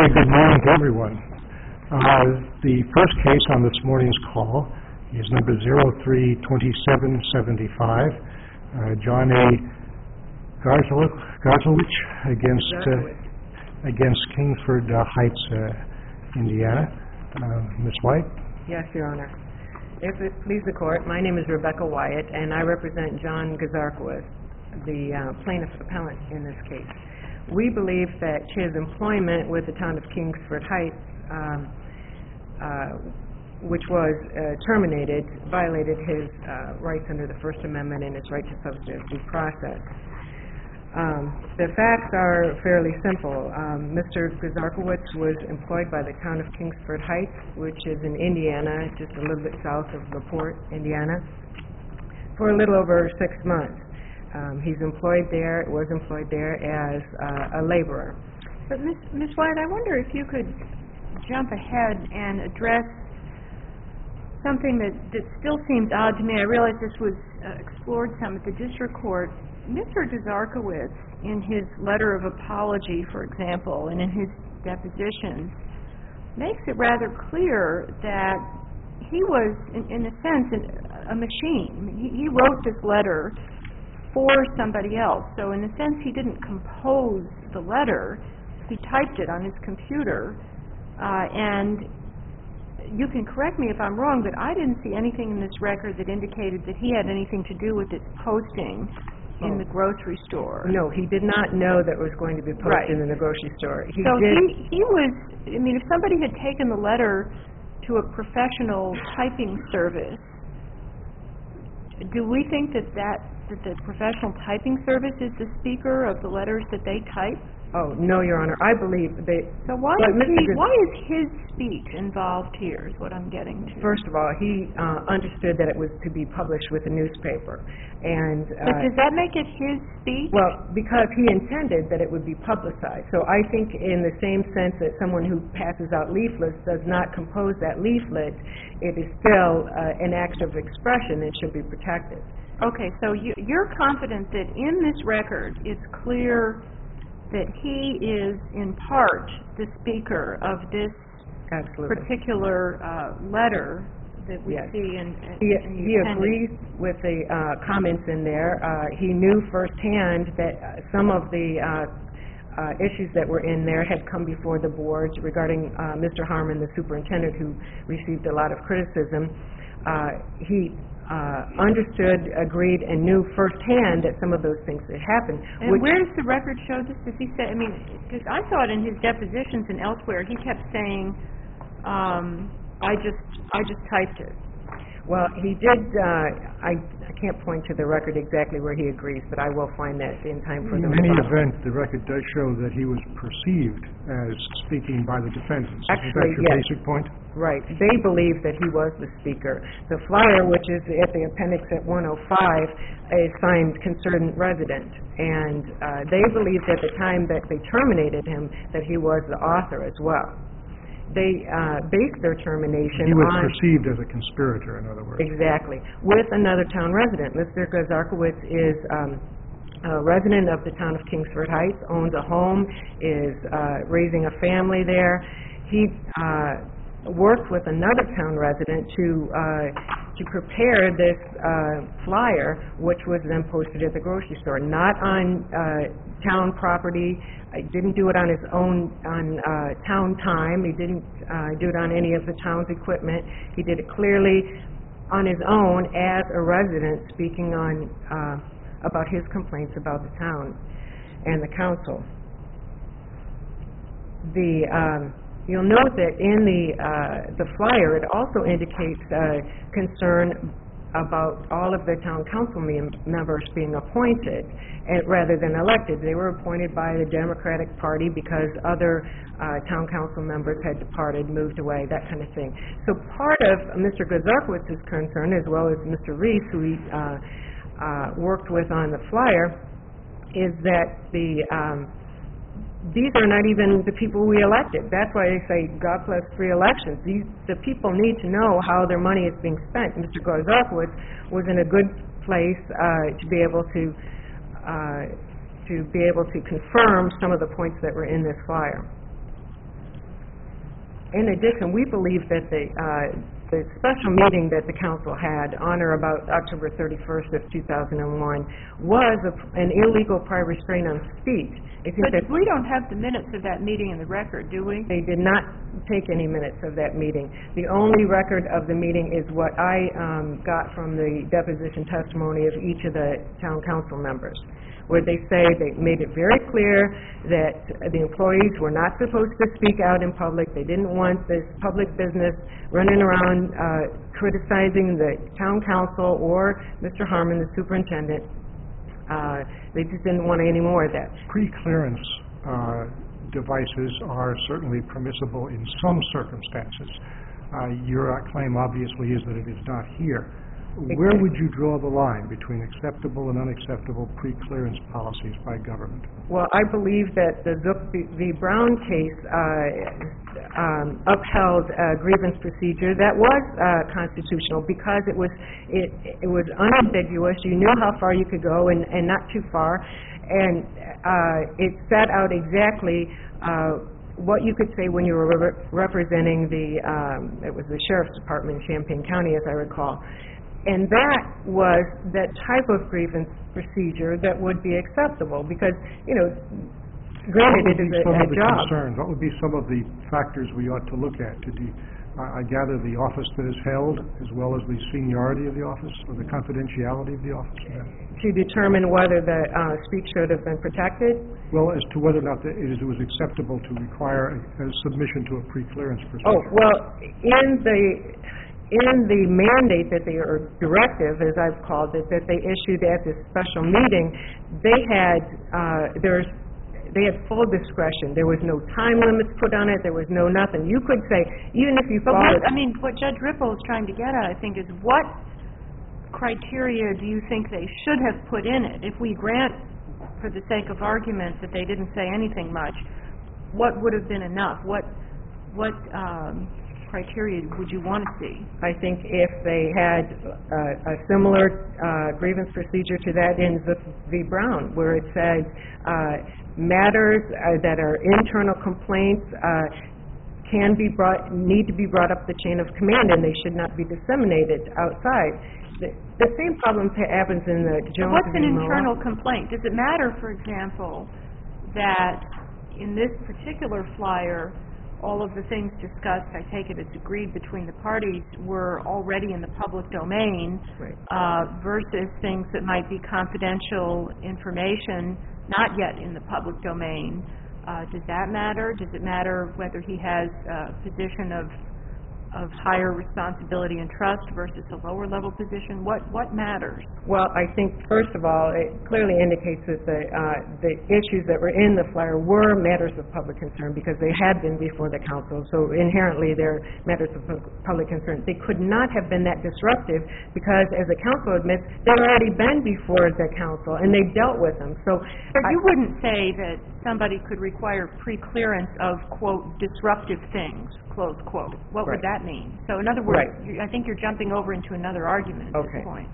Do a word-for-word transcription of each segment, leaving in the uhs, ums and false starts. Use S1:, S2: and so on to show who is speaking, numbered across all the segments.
S1: good morning to everyone. Uh, the first case on this morning's call is number zero three two seven seven five, uh, John A. Garzowicz against uh, against Kingsford uh, Heights, uh, Indiana. Uh, Miz White?
S2: Yes, Your Honor. If it please the Court, my name is Rebecca Wyatt, and I represent John Garzowicz, the uh, plaintiff appellant in this case. We believe that his employment with the town of Kingsford Heights, um, uh, which was uh, terminated, violated his uh, rights under the First Amendment and his right to substantive due process. Um, the facts are fairly simple. Um, Mister Garzowicz was employed by the town of Kingsford Heights, which is in Indiana, just a little bit south of LaPorte, Indiana, for a little over six months. Um, he's employed there, was employed there as uh, a laborer.
S3: But Miz Miz White, I wonder if you could jump ahead and address something that, that still seems odd to me. I realize this was uh, explored some at the district court. Mister Garzowicz, in his letter of apology, for example, and in his depositions, makes it rather clear that he was, in, in a sense, an, a machine. He, he wrote this letter for somebody else. So in a sense, he didn't compose the letter. He typed it on his computer. Uh, and you can correct me if I'm wrong, but I didn't see anything in this record that indicated that he had anything to do with its posting in the grocery store.
S2: No, he did not know that it was going to be posted
S3: right.
S2: in the grocery store. He
S3: so
S2: did
S3: he, he was, I mean, if somebody had taken the letter to a professional typing service, do we think that, that, that the professional typing service is the speaker of the letters that they type?
S2: Oh, no, Your Honor. I believe they...
S3: So why, is, he, why is his speech involved here is what I'm getting to.
S2: First of all, he uh, understood that it was to be published with a newspaper. And, uh,
S3: but does that make it his speech?
S2: Well, because he intended that it would be publicized. So I think in the same sense that someone who passes out leaflets does not compose that leaflet, it is still uh, an act of expression and should be protected.
S3: Okay, so you, you're confident that in this record it's clear that he is, in part, the speaker of this
S2: Absolutely.
S3: particular uh, letter that we
S2: yes.
S3: see in, in
S2: He,
S3: in the
S2: he agrees with the uh, comments in there. Uh, he knew firsthand that uh, some of the uh, uh, issues that were in there had come before the board regarding uh, Mister Harmon, the superintendent, who received a lot of criticism. Uh, he Uh, understood, agreed, and knew firsthand that some of those things had happened.
S3: And where does the record show this? Does he say, I mean, because I thought in his depositions and elsewhere he kept saying, um, I just I just typed it.
S2: Well, he did, uh, I, I can't point to the record exactly where he agrees, but I will find that in time for the
S1: In any
S2: response.
S1: event, the record does show that he was perceived as speaking by the defendants.
S2: Actually,
S1: is that your
S2: yes.
S1: basic point?
S2: Right. They believe that he was the speaker. The flyer, which is at the appendix at one oh five, is signed concerned resident. And uh, they believed at the time that they terminated him that he was the author as well. They uh, based their termination
S1: He was
S2: on...
S1: perceived as a conspirator, in other words.
S2: Exactly. With another town resident. Mister Garzowicz is um, a resident of the town of Kingsford Heights, owns a home, is uh, raising a family there. He uh, worked with another town resident to uh, to prepare this uh, flyer, which was then posted at the grocery store, not on uh, town property. He didn't do it on his own, on uh, town time. He didn't uh, do it on any of the town's equipment. He did it clearly on his own as a resident, speaking on uh, about his complaints about the town and the council. The um, you'll note that in the uh, the flyer it also indicates uh, concern about all of the town council mem members being appointed and, rather than elected. They were appointed by the Democratic Party because other uh, town council members had departed, moved away, that kind of thing. So part of Mister Garzowicz's concern, as well as Mister Reese, who he uh, uh, worked with on the flyer, is that the um, these are not even the people we elected. That's why they say God bless free elections. These, the people need to know how their money is being spent. Mister Garzowicz was in a good place uh, to be able to uh, to be able to confirm some of the points that were in this flyer. in addition, we believe that the, uh, the special meeting that the council had on or about October thirty-first of two thousand one was a, an illegal prior restraint on speech. I think
S3: But
S2: that
S3: we don't have the minutes of that meeting in the record, do we?
S2: they did not take any minutes of that meeting. The only record of the meeting is what I um, got from the deposition testimony of each of the town council members, where they say they made it very clear that the employees were not supposed to speak out in public. They didn't want this public business running around uh, criticizing the town council or Mister Harmon, the superintendent. Uh, they just didn't want any more of that.
S1: Pre-clearance uh, devices are certainly permissible in some circumstances. Uh, Your claim obviously is that it is not here. Where would you draw the line between acceptable and unacceptable pre-clearance policies by government?
S2: Well, I believe that the Zook v. v. Brown case uh, um, upheld a grievance procedure that was uh, constitutional because it was it it was unambiguous. You knew how far you could go and, and not too far, and uh, it set out exactly uh, what you could say when you were re- representing the um, it was the Sheriff's Department in Champaign County, as I recall. And that was that type of grievance procedure that would be acceptable because, you know, granted, it is a,
S1: What would be some
S2: a
S1: of the
S2: job.
S1: concerns? What would be some of the factors we ought to look at? To de- I I gather the office that is held, as well as the seniority of the office, or the confidentiality of the office? Yeah.
S2: To determine whether the uh, speech should have been protected.
S1: Well, as to whether or not the- it is- it was acceptable to require a a submission to a pre-clearance procedure.
S2: Oh, well, in the... in the mandate that they, or directive, as I've called it, that they issued at this special meeting, they had, uh, there's, they had full discretion. There was no time limits put on it. There was no nothing. You could say, even if you
S3: But
S2: followed...
S3: what, I mean, what Judge Ripple is trying to get at, I think, is what criteria do you think they should have put in it? If we grant, for the sake of argument, that they didn't say anything much, what would have been enough? What, what, um... criteria would you want to see?
S2: I think if they had uh, a similar uh, grievance procedure to that in Zook v. Brown, where it said uh, matters uh, that are internal complaints uh, can be brought, need to be brought up the chain of command, and they should not be disseminated outside. The, the same problem happens in the Jones v.
S3: What's an
S2: Moa.
S3: internal complaint? Does it matter, for example, that in this particular flyer, all of the things discussed, I take it it's agreed between the parties, were already in the public domain,
S2: Right.
S3: uh, versus things that might be confidential information not yet in the public domain? Uh, does that matter? Does it matter whether he has a position of of higher responsibility and trust versus a lower level position? What what matters?
S2: Well, I think, first of all, it clearly indicates that the, uh, the issues that were in the flyer were matters of public concern because they had been before the council, so inherently they're matters of pu- public concern. They could not have been that disruptive because, as the council admits, they'd already been before the council and they dealt with them. So,
S3: But
S2: I-
S3: you wouldn't say that somebody could require pre-clearance of, quote, disruptive things, close quote. What
S2: Right.
S3: would that mean? So in other words,
S2: Right.
S3: you- I think you're jumping over into another argument at
S2: Okay.
S3: this point.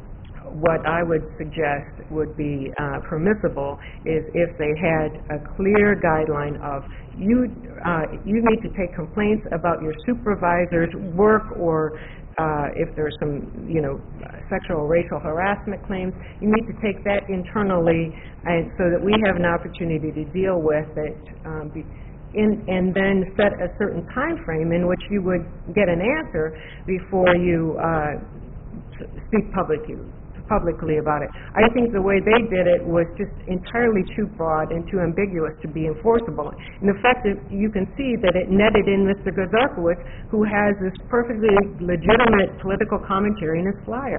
S2: what I would suggest would be uh, permissible is if they had a clear guideline of you uh, you need to take complaints about your supervisor's work, or uh, if there's some, you know, sexual or racial harassment claims, you need to take that internally, and so that we have an opportunity to deal with it, um, be, in, and then set a certain time frame in which you would get an answer before you uh, s- speak publicly. publicly about it. I think the way they did it was just entirely too broad and too ambiguous to be enforceable. And the fact that you can see that it netted in Mister Gazarkowicz, who has this perfectly legitimate political commentary in his flyer.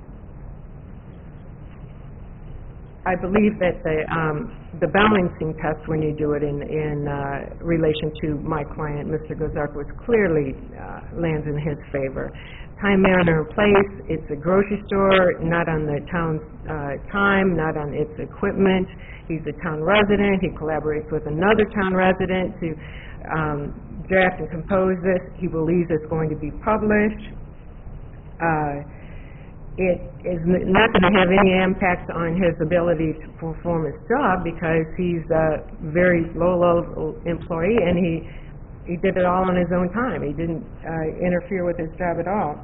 S2: I believe that the um, the balancing test, when you do it in in uh, relation to my client, Mister Gazarkowicz, clearly uh, lands in his favor. Time, manner, and place, it's a grocery store, not on the town's uh, time, not on its equipment. He's a town resident. He collaborates with another town resident to um, draft and compose this. He believes it's going to be published. Uh, it is n- not going to have any impact on his ability to perform his job because he's a very low-level employee, and he he did it all on his own time. He didn't uh, interfere with his job at all.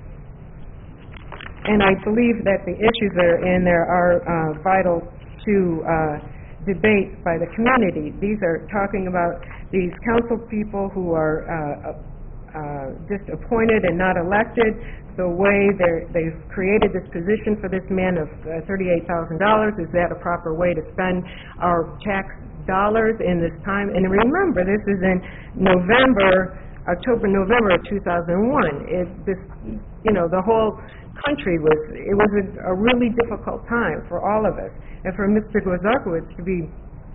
S2: And I believe that the issues that are in there are uh, vital to uh, debate by the community. These are talking about these council people who are uh, uh, just appointed and not elected, the way they're, they've created this position for this man of uh, thirty-eight thousand dollars. Is that a proper way to spend our tax dollars in this time? And remember, this is in November, October, November of two thousand one. It, this, you know, the whole country was, it was a, a really difficult time for all of us. And for Mister Guzarkowicz to be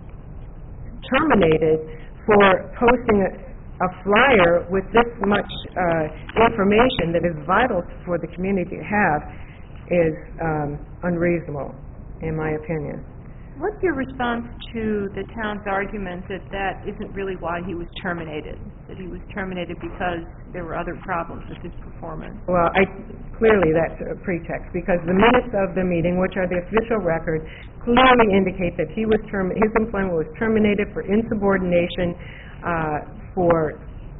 S2: terminated for posting a, a flyer with this much uh, information that is vital for the community to have is um, unreasonable, in my opinion.
S3: What's your response to the town's argument that that isn't really why he was terminated, that he was terminated because there were other problems with his performance?
S2: Well, I, clearly that's a pretext, because the minutes of the meeting, which are the official record, clearly indicate that he was term- his employment was terminated for insubordination, uh, for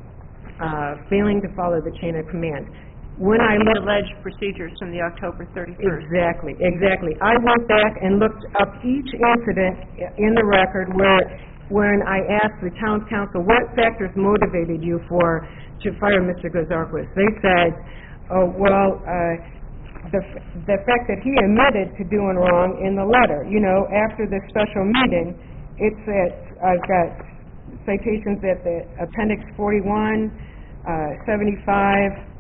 S2: uh, failing to follow the chain of command. When I looked,
S3: alleged procedures from the October thirty-first.
S2: Exactly, exactly. I went back and looked up each incident in the record where, when I asked the town council what factors motivated you for to fire Mister Guzarkowicz. They said, oh, well, uh, the the fact that he admitted to doing wrong in the letter. You know, after the special meeting, it's at, I've got citations at the appendix forty-one, uh, seventy-five,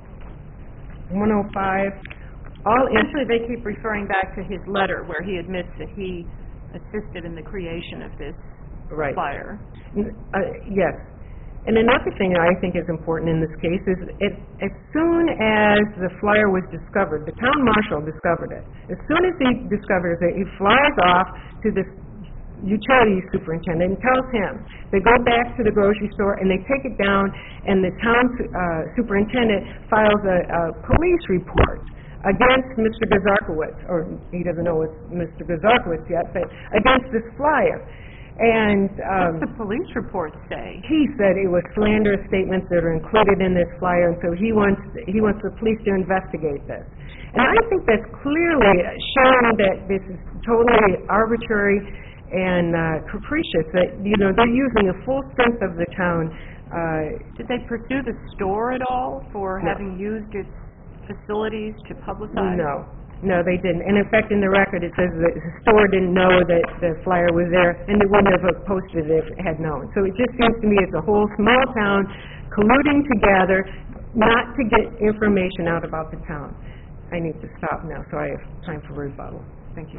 S2: one oh five, all
S3: Essentially, they keep referring back to his letter where he admits that he assisted in the creation of this
S2: right.
S3: flyer.
S2: Uh, yes. And another thing I think is important in this case is it, as soon as the flyer was discovered, the town marshal discovered it. As soon as he discovers it, he flies off to this utility superintendent and tells him. They go back to the grocery store and they take it down, and the town uh, superintendent files a, a police report against Mister Guzarkowicz, or he doesn't know it's Mister Guzarkowicz yet, but against this flyer. And um,
S3: what does the police report say?
S2: He said it was slanderous statements that are included in this flyer, and so he wants he wants the police to investigate this. And I think that's clearly showing that this is totally arbitrary and uh, capricious, that, you know, they're using the full strength of the town. Uh,
S3: Did they pursue the store at all for
S2: no.
S3: having used its facilities to publicize?
S2: No. No, they didn't. And in fact, in the record, it says that the store didn't know that the flyer was there, and they wouldn't have posted it if it had known. So it just seems to me it's a whole small town colluding together not to get information out about the town. I need to stop now, so I have time for rebuttal. Thank you.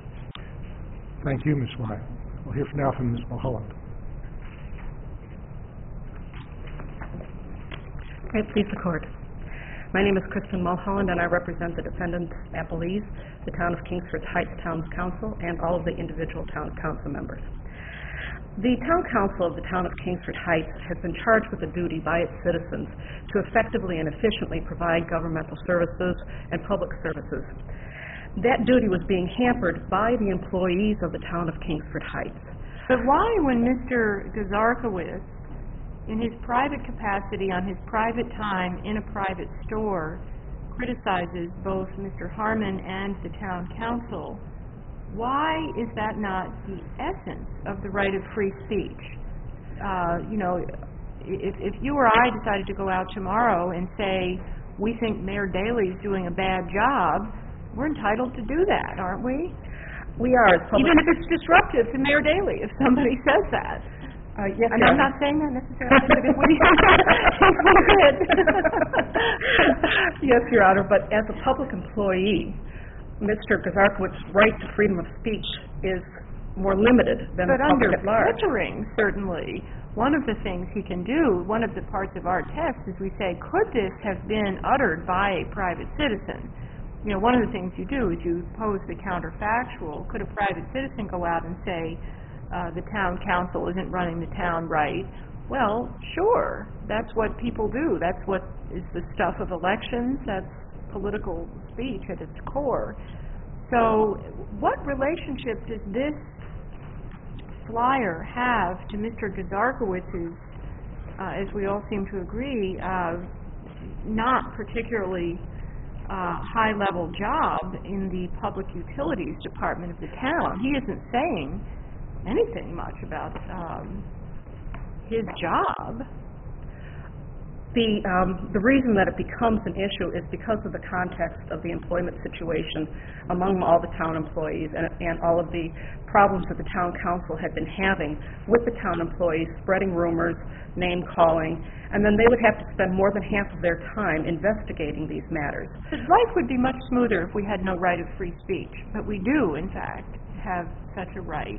S1: Thank you, Miz Wyatt. We'll hear from now from Miz Mulholland.
S4: May it please the Court. My name is Kristen Mulholland, and I represent the defendants, appellees, the Town of Kingsford Heights Town Council, and all of the individual Town Council members. The Town Council of the Town of Kingsford Heights has been charged with a duty by its citizens to effectively and efficiently provide governmental services and public services. That duty was being hampered by the employees of the Town of Kingsford Heights.
S3: But why, when Mister Guzarkowicz, in his private capacity on his private time in a private store, criticizes both Mister Harmon and the Town Council, why is that not the essence of the right of free speech? Uh, you know, if, if you or I decided to go out tomorrow and say, we think Mayor Daley's doing a bad job, we're entitled to do that, aren't we?
S4: We are.
S3: Even if it's disruptive to Mayor Daley, if somebody says that.
S4: Uh, yes,
S3: and I'm not saying that necessarily, but if we did.
S4: Yes, Your Honor, but as a public employee, Mister Guzarkowicz's right to freedom of speech is more limited than
S3: but
S4: the public
S3: under
S4: at large.
S3: filtering, certainly, one of the things he can do, one of the parts of our test is we say, could this have been uttered by a private citizen? You know, one of the things you do is you pose the counterfactual. Could a private citizen go out and say, uh, the town council isn't running the town right? Well, sure, that's what people do. That's what is the stuff of elections. That's political speech at its core. So what relationship does this flyer have to Mister Guzarkowicz's uh, as we all seem to agree, uh, not particularly uh, high-level job in the Public Utilities Department of the town. He isn't saying anything much about um, his job.
S4: The, um, the reason that it becomes an issue is because of the context of the employment situation among all the town employees and, and all of the problems that the town council had been having with the town employees, spreading rumors, name-calling, and then they would have to spend more than half of their time investigating these matters.
S3: His life would be much smoother if we had no right of free speech, but we do, in fact, have such a right.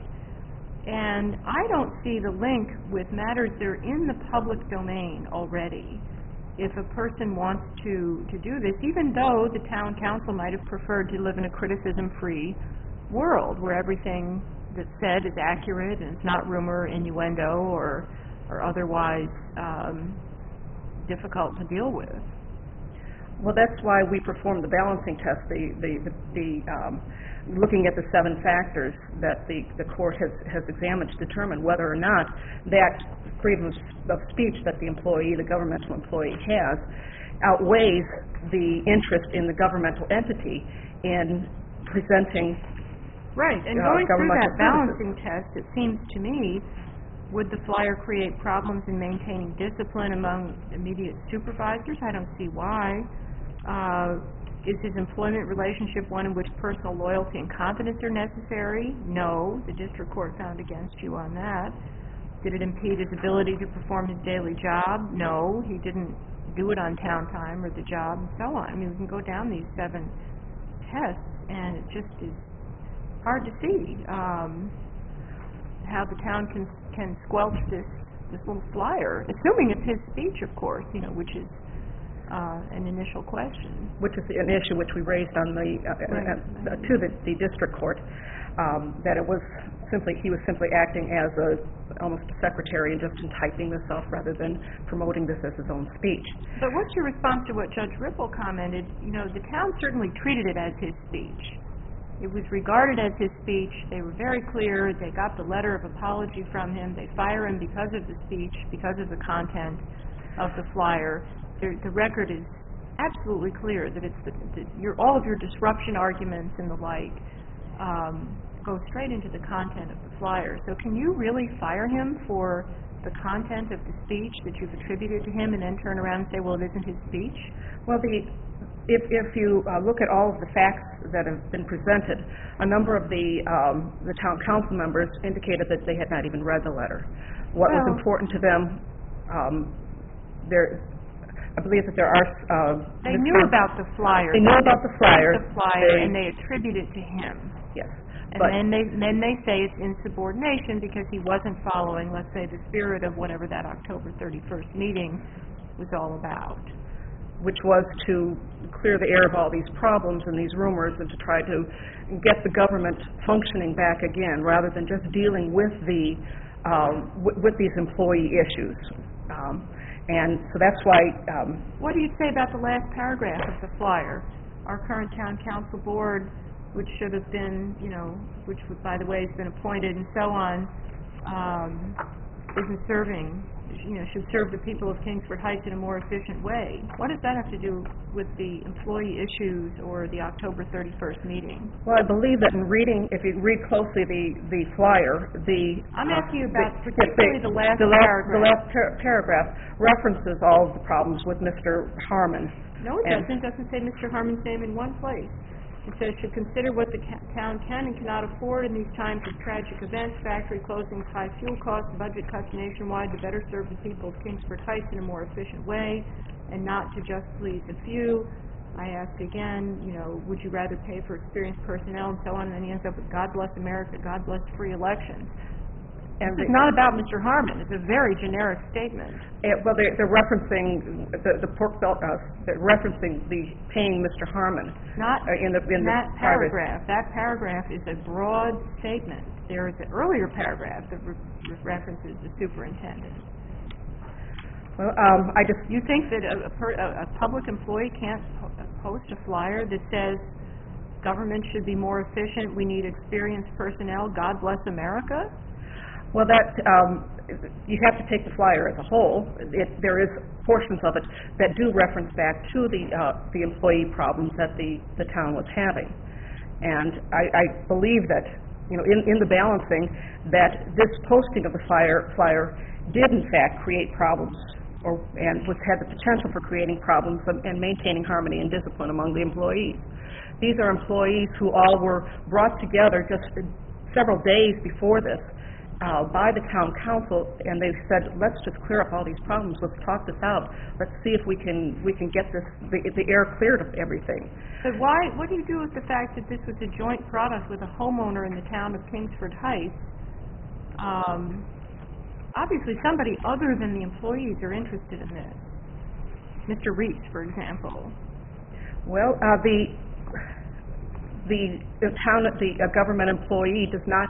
S3: And I don't see the link with matters that are in the public domain already. If a person wants to, to do this, even though the town council might have preferred to live in a criticism-free world where everything that's said is accurate and it's not rumor, innuendo, or, or otherwise um, difficult to deal with.
S4: Well, that's why we performed the balancing test, the, the, the, the um, looking at the seven factors that the, the court has, has examined to determine whether or not that freedom of speech that the employee, the governmental employee has, outweighs the interest in the governmental entity in presenting
S3: Right, and
S4: uh,
S3: going through that
S4: services.
S3: balancing test, it seems to me, would the flyer create problems in maintaining discipline among immediate supervisors? I don't see why. Uh, Is his employment relationship one in which personal loyalty and confidence are necessary? No. The district court found against you on that. Did it impede his ability to perform his daily job? No. He didn't do it on town time or the job and so on. I mean, we can go down these seven tests, and it just is hard to see um, how the town can can squelch this, this little flyer, assuming it's his speech, of course, you know, which is Uh, an initial question.
S4: which is an issue which we raised on the uh,
S3: Right.
S4: uh, to the, the district court, um, that it was simply he was simply acting as a almost a secretary and just typing this up rather than promoting this as his own speech.
S3: But what's your response to what Judge Ripple commented? You know, the town certainly treated it as his speech. It was regarded as his speech. They were very clear. They got the letter of apology from him. They fire him because of the speech, because of the content of the flyer. The, the record is absolutely clear that it's the, the, your, all of your disruption arguments and the like um, go straight into the content of the flyer. So can you really fire him for the content of the speech that you've attributed to him and then turn around and say, well, it isn't his speech?
S4: Well, the if if you uh, look at all of the facts that have been presented, a number of the um, the town council members indicated that they had not even read the letter. What was
S3: Well-
S4: important to them, um, there. I believe that there are... Uh,
S3: They
S4: Mister
S3: knew about the flyer.
S4: They knew about the flyer.
S3: The flyer,
S4: They-
S3: and they attribute it to him.
S4: Yes.
S3: And
S4: But-
S3: then they then they say it's insubordination because he wasn't following, let's say, the spirit of whatever that October thirty-first meeting was all about.
S4: which was to clear the air of all these problems and these rumors and to try to get the government functioning back again rather than just dealing with the um, w- with these employee issues. Um, and so that's why um,
S3: What do you say about the last paragraph of the flyer? Our current town council board, which should have been, you know, which, by the way, has been appointed and so on, um, isn't serving, you know, should serve the people of Kingsford Heights in a more efficient way. What does that have to do with the employee issues or the October thirty-first meeting?
S4: well, I believe that in reading, if you read closely the, the flyer, the...
S3: I'm
S4: uh,
S3: asking you about
S4: the-
S3: particularly the last
S4: the last,
S3: paragraph.
S4: The last par- paragraph references all of the problems with Mister Harmon.
S3: No, it
S4: And-
S3: doesn't. It doesn't say Mister Harmon's name in one place. It says, should consider what the ca- town can and cannot afford in these times of tragic events, factory closings, high fuel costs, budget cuts nationwide to better serve the people of Kingsford Heights in a more efficient way and not to just please a few. I ask again, you know, would you rather pay for experienced personnel and so on, and then he ends up with God bless America, God bless free elections.
S4: And
S3: This
S4: the-
S3: is not about Mister Harmon. It's a very generic statement.
S4: Uh, well, they're, they're referencing the, the pork belt, uh, they're referencing the paying Mister Harmon
S3: Not
S4: uh, in the in the
S3: that
S4: private.
S3: paragraph. That paragraph is a broad statement. There is an earlier paragraph that re- re- references the superintendent.
S4: Well, um, I just
S3: You think that a, a, per, a, a public employee can't po- post a flyer that says government should be more efficient, we need experienced personnel, God bless America?
S4: Well, that, um, you have to take the flyer as a whole. It, there is portions of it that do reference back to the, uh, the employee problems that the, the town was having. And I, I believe that, you know, in, in the balancing, that this posting of the flyer, flyer did in fact create problems, or, and was, had the potential for creating problems and, and maintaining harmony and discipline among the employees. These are employees who all were brought together just several days before this uh, by the town council, and they said, let's just clear up all these problems, let's talk this out, let's see if we can we can get this the, the air cleared of everything.
S3: But why, what do you do with the fact that this was a joint product with a homeowner in the town of Kingsford Heights? Um, obviously somebody other than the employees are interested in this. Mister Reese, for example.
S4: Well, uh, the the, the town, the uh, government employee does not,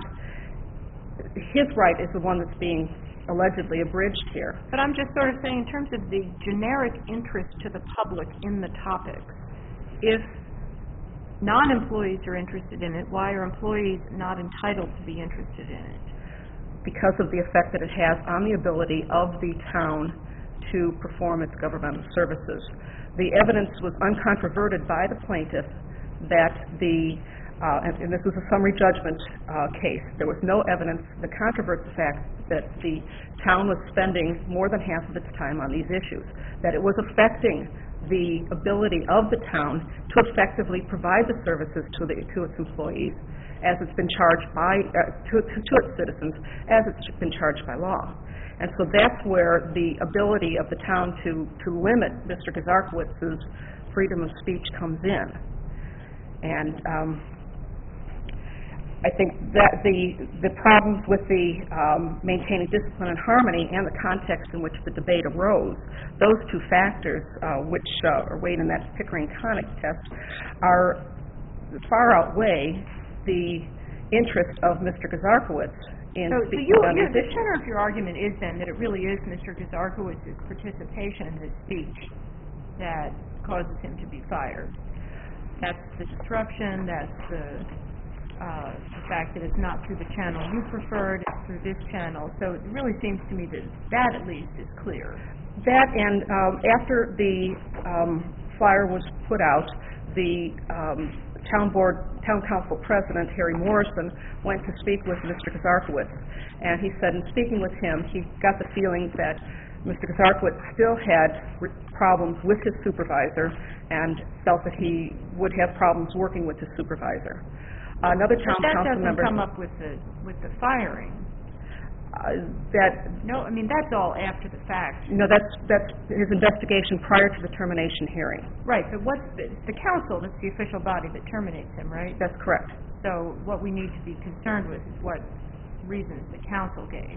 S4: his right is the one that's being allegedly abridged here.
S3: But I'm just sort of saying, in terms of the generic interest to the public in the topic, if non-employees are interested in it, why are employees not entitled to be interested in it?
S4: Because of the effect that it has on the ability of the town to perform its governmental services. The evidence was uncontroverted by the plaintiff that the, uh, and, and this was a summary judgment uh, case, there was no evidence that controverts the fact that the town was spending more than half of its time on these issues, that it was affecting the ability of the town to effectively provide the services to, the, to its employees as it's been charged by, uh, to, to, to its citizens, as it's been charged by law. And so that's where the ability of the town to, to limit Mister Gazarkowitz's freedom of speech comes in. And um, I think that the, the problems with the um, maintaining discipline and harmony and the context in which the debate arose, those two factors, uh, which uh, are weighed in that Pickering-Connick test, are far outweigh the interest of Mister Gazarkowitz in
S3: so,
S4: speaking
S3: so you,
S4: on
S3: you,
S4: these
S3: the
S4: issues.
S3: tenor of your argument is then that it really is Mister Gazarkowitz's participation in this speech that causes him to be fired. That's the disruption, that's the, uh, the fact that it's not through the channel you preferred, it's through this channel. So it really seems to me that that at least is clear.
S4: That, and um, after the um, flyer was put out, the um, town board, town council president, Harry Morrison, went to speak with Mister Gazarkowitz, and he said in speaking with him, he got the feeling that Mister Gazarkowitz still had re- problems with his supervisor and felt that he would have problems working with his supervisor. Uh, another town
S3: but that
S4: council
S3: doesn't
S4: member...
S3: come up with the, with the firing.
S4: Uh, that...
S3: No, I mean, that's all after the fact.
S4: No, that's, that's his investigation prior to the termination hearing.
S3: Right, but what's the, the council, that's the official body that terminates him, right?
S4: That's correct.
S3: So what we need to be concerned with is what reasons the council gave.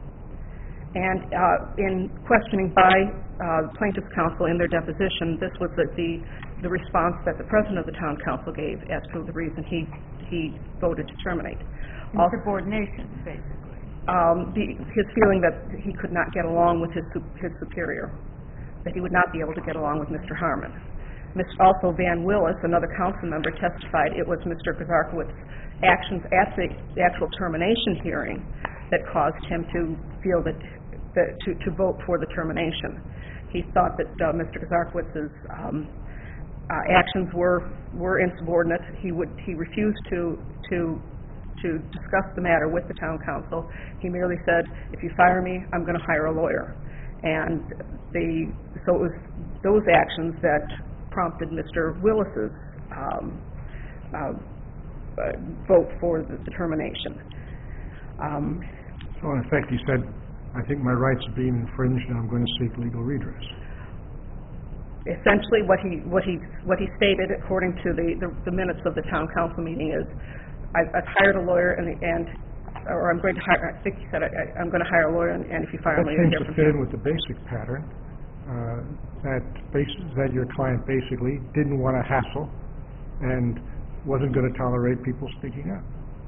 S4: And uh, in questioning by uh, plaintiff's counsel in their deposition, this was the, the the response that the president of the town council gave as to the reason he he voted to terminate.
S3: Insubordination, basically.
S4: Um, the, his feeling that he could not get along with his his superior, that he would not be able to get along with Mister Harmon. Mister Also, Van Willis, another council member, testified it was Mister Gazarkowitz's actions at the, the actual termination hearing that caused him to feel that, that to, to vote for the termination. He thought that uh, Mister Gazarkowitz's um, uh, actions were were insubordinate. He would he refused to to to discuss the matter with the town council. He merely said, "If you fire me, I'm going to hire a lawyer." And the so it was those actions that prompted Mister Willis's um, uh, uh, vote for the, the termination. Um,
S1: So in effect, he said, I think my rights are being infringed and I'm going to seek legal redress.
S4: essentially, what he what he what he stated, according to the, the, the minutes of the town council meeting, is I've, I've hired a lawyer and and or I'm going to hire. I think he said I, I, I'm going to hire a lawyer, and, and if you fire
S1: That
S4: me,
S1: seems
S4: you'll
S1: to
S4: hear from
S1: fit
S4: him.
S1: in with the basic pattern, uh, that bas that your client basically didn't want to hassle and wasn't going to tolerate people speaking up.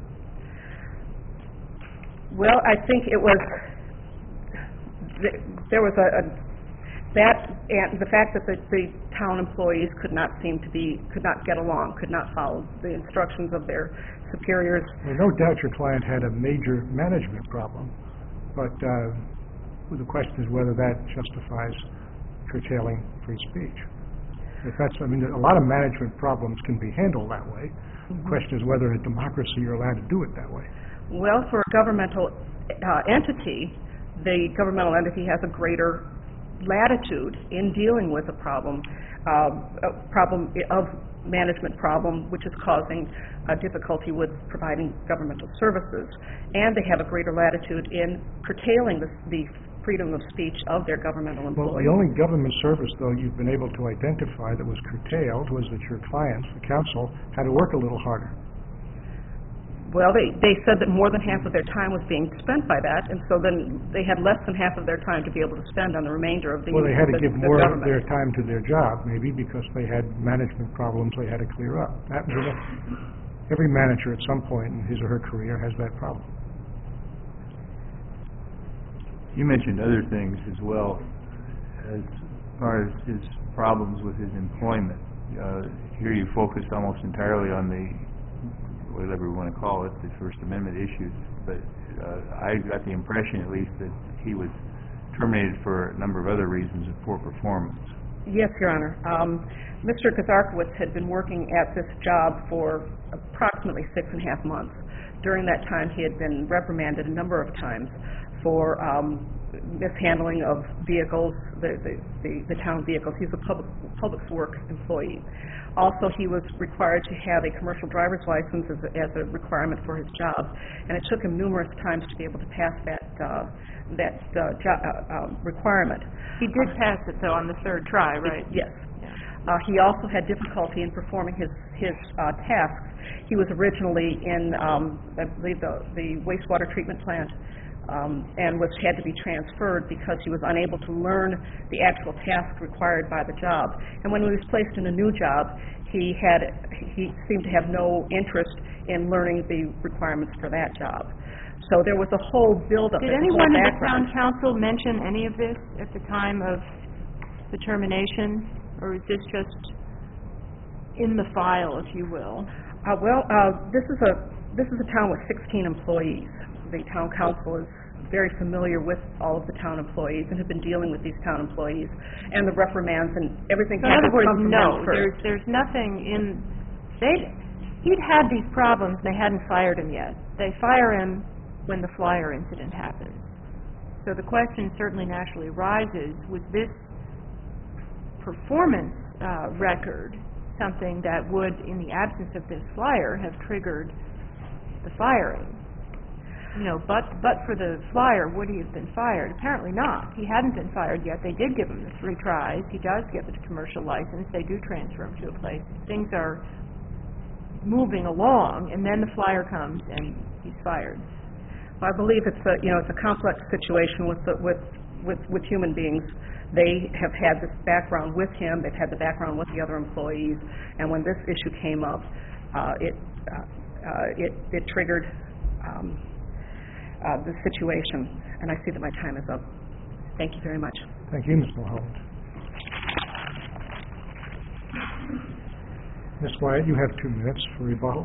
S4: Well, I think it was, th there was a, a, that, and the fact that the, the town employees could not seem to be, could not get along, could not follow the instructions of their superiors.
S1: Well, no doubt your client had a major management problem. but uh, the question is whether that justifies curtailing free speech. If that's, I mean, a lot of management problems can be handled that way.
S4: Mm-hmm.
S1: The question is whether in a democracy you're allowed to do it that way.
S4: Well, for a governmental uh, entity, the governmental entity has a greater latitude in dealing with a problem, uh, a problem of management problem, which is causing uh, difficulty with providing governmental services, and they have a greater latitude in curtailing the, the freedom of speech of their governmental employees.
S1: Well, the only government service, though, you've been able to identify that was curtailed was that your clients, the council, had to work a little harder.
S4: Well, they, they said that more than half of their time was being spent by that, and so then they had less than half of their time to be able to spend on the remainder of the
S1: Well, they had to
S4: the,
S1: give
S4: the
S1: more of
S4: government.
S1: their time to their job, maybe, because they had management problems they had to clear up. That was a, every manager at some point in his or her career has that problem.
S5: You mentioned other things as well, as far as his problems with his employment. Uh, here you focused almost entirely on the, whatever we want to call it, the First Amendment issues, but uh, I got the impression, at least, that he was terminated for a number of other reasons of poor performance.
S4: Yes, Your Honor. Um, Mister Kazarkowicz had been working at this job for approximately six and a half months. During that time, he had been reprimanded a number of times for um, mishandling of vehicles, the, the, the, the town vehicles. He's a public, public works employee. Also, he was required to have a commercial driver's license as a, as a requirement for his job, and it took him numerous times to be able to pass that uh, that uh, jo uh, uh, requirement.
S3: He did pass it, though, on the third try, right?
S4: Yes. Uh, he also had difficulty in performing his, his uh, tasks. He was originally in, um, I believe, the, the wastewater treatment plant, Um, and was had to be transferred because he was unable to learn the actual task required by the job. And when he was placed in a new job, he had he seemed to have no interest in learning the requirements for that job. So there was a whole build-up.
S3: Did anyone in the town council mention any of this at the time of the termination, or is this just in the file, if you will?
S4: Uh, well, uh, this is a this is a town with sixteen employees. The town council is very familiar with all of the town employees and have been dealing with these town employees and the reprimands and everything.
S3: So in other words,
S4: come from
S3: no,
S4: them first.
S3: there's, there's nothing in, they, he'd had these problems, they hadn't fired him yet. They fire him when the flyer incident happens. So the question certainly naturally arises, was this performance uh, record something that would, in the absence of this flyer, have triggered the firing? You know, but but for the flyer, would he have been fired? Apparently not. He hadn't been fired yet. They did give him the three tries. He does get the commercial license. They do transfer him to a place. Things are moving along, and then the flyer comes and he's fired.
S4: I believe it's a you know it's a complex situation with the, with with with human beings. They have had this background with him. They've had the background with the other employees, and when this issue came up, uh, it uh, uh, it it triggered. Um, Uh, the situation, and I see that my time is up. Thank you very much.
S1: Thank you, Miz Mulholland. Miz Wyatt, you have two minutes for rebuttal.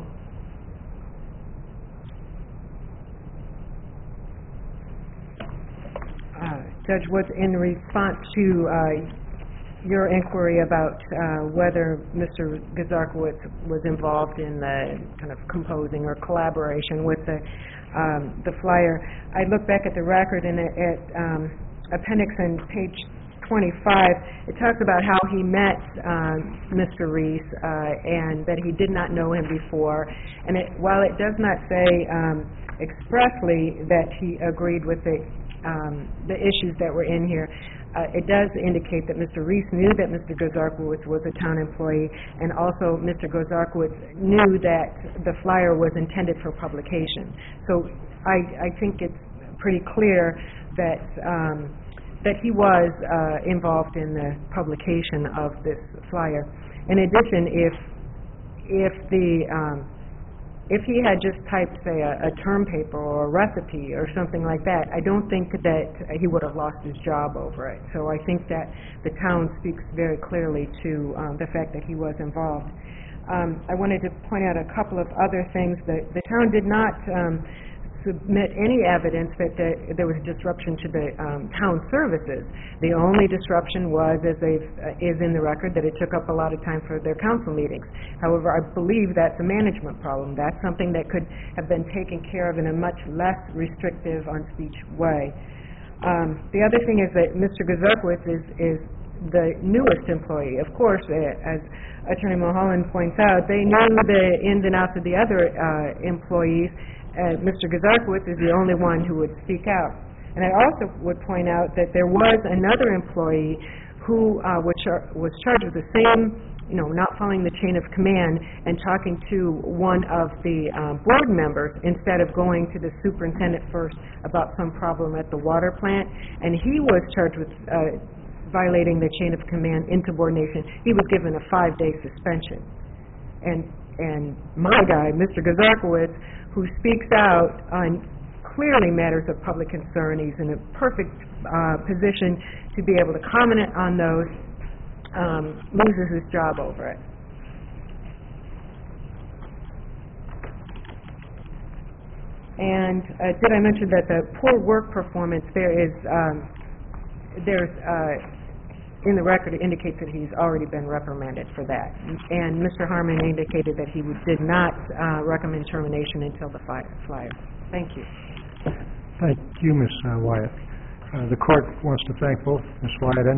S2: Uh, Judge Woods, in response to uh, your inquiry about uh, whether Mister Gazarkowicz was involved in the kind of composing or collaboration with the um, the flyer, I look back at the record and at, at um, appendix on page twenty-five. It talks about how he met uh, Mister Reese uh, and that he did not know him before. And it, while it does not say um, expressly that he agreed with the um, the issues that were in here, Uh, it does indicate that Mister Reese knew that Mister Gazarkowicz was a town employee, and also Mister Gazarkowicz knew that the flyer was intended for publication. So I, I think it's pretty clear that um, that he was uh, involved in the publication of this flyer. In addition, if if the um, if he had just typed, say, a, a term paper or a recipe or something like that, I don't think that he would have lost his job over it. So I think that the town speaks very clearly to um, the fact that he was involved. Um, I wanted to point out a couple of other things. The, the town did not um, submit any evidence that the- there was disruption to the um, town services. The only disruption was, as they've, uh, is in the record, that it took up a lot of time for their council meetings. However, I believe that's a management problem. That's something that could have been taken care of in a much less restrictive on-speech way. Um, the other thing is that Mister Gazarkowitz is, is the newest employee. Of course, uh, as Attorney Mulholland points out, they knew the ins and outs of the other uh, employees. Uh, Mister Gazarkowitz is the only one who would speak out. And I also would point out that there was another employee who uh, was, char was charged with the same, you know, not following the chain of command and talking to one of the um, board members instead of going to the superintendent first about some problem at the water plant. And he was charged with uh, violating the chain of command, insubordination. He was given a five-day suspension. And, and my guy, Mister Gazarkowitz, who speaks out on clearly matters of public concern, he's in a perfect uh, position to be able to comment on those, um, loses his job over it. And uh, did I mention that the poor work performance, there is, um, there's, uh, in the record, it indicates that he's already been reprimanded for that. And Mister Harmon indicated that he would, did not uh, recommend termination until the fi flyer. Thank you.
S1: Thank you, Miz Wyatt. Uh, the court wants to thank both Miz Wyatt and